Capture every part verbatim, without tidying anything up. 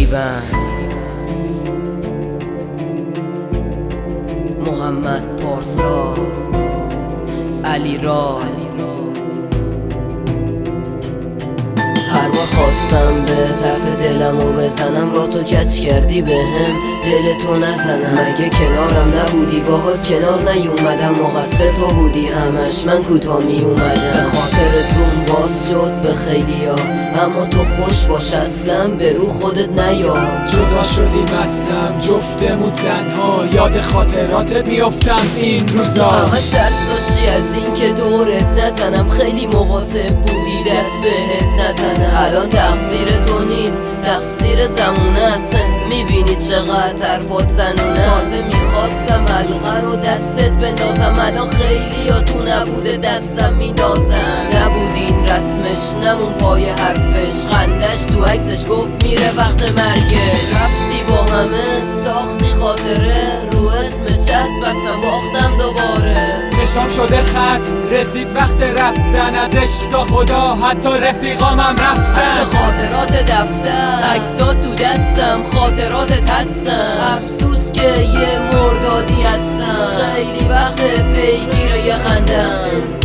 بند محمد پارسا علی را هر بار خواستم به طرف دلمو بزنم را تو کچ کردی به هم دل تو نزنم. مگه کنارم نبودی باهات کنار نیومدم مقصر تو بودی همش من کوتاه می اومدم. به خاطرتون باز شد به خیلیا اما تو خوش باش اصلا به رو خودت نیا. جدا شدیم ازم جفتمون تنها یاد خاطراتت میافتم این روزا. همش ترس داشتی از این که دورت نزنم خیلی مواظب بودی دست بهت نزنم. الان تقصیر تو نیست تقصیر زمونه است. میبینی چقدر حرفات زنونه. تازه میخواستم حلقه رو دستت بندازم الان خیلی یا تو نبوده دستم میدازم. نبود این رسمش نمون پای حرفش خندش تو عکسش گفت میره وقت مرگش. رفتی با همه ساختی خاطره رو اسم چت بستم باختم دوباره. چشام شده خط رسید وقت رفتن از عشق تا خدا حتی رفیقامم رفتن. حتی خاطرات دفتر عکسات تو دستم خاطراتت هستم. افسوس که یه مردادی هستم خیلی وقت پیگیر یه خندم.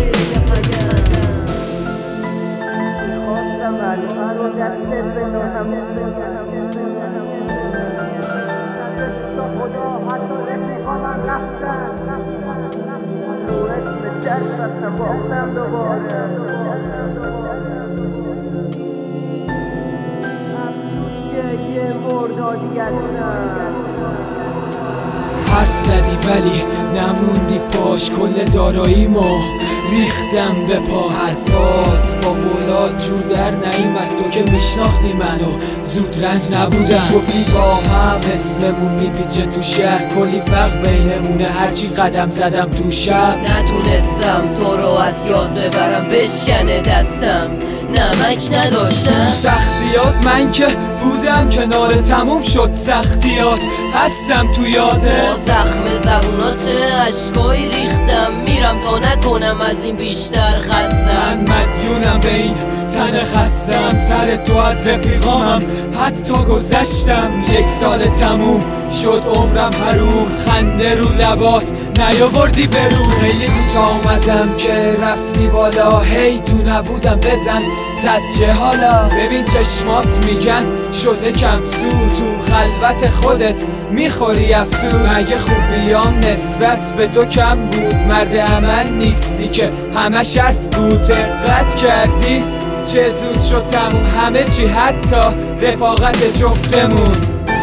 حرف زدی ولی نموندی پاش کل داراییمو ریختم به پا. حرفات با بولاد جور در نیومد تو که میشناختی منو زود رنج نبودم. گفتی با هم اسممون میپیچه تو شهر کلی فرق بینمونه هرچی قدم زدم تو شب. نتونستم تو رو از یاد ببرم بشکنه دستم نمک نداشتم. سختیات من که بودم کنار تموم شد سختیات هستم تو یاده. با زخم زبونا چه عشقایی ریختم میرم تا نکنم از این بیشتر خستم. من مدیونم به این تن خستم سر تو از رفیقامم حتی گذشتم. یک سال تموم شد عمرم حروم خنده رو لبات نیاوردی برو. خیلی کوتاه آمدم که رفتی بالا هی تو نبودم بزن زد حالا. ببین چشمات میگن شده کم سو تو خلوت خودت میخوری افسوس. مگه خوبیام نسبت به تو کم بود مرد عمل نیستی که همه شرف بود. دقت کردی چه زود شد تموم همه چی حتی رفاقت جفتمون.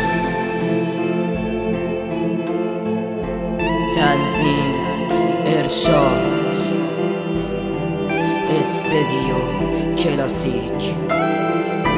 تنظیم ارشاد استدیو کلاسیک.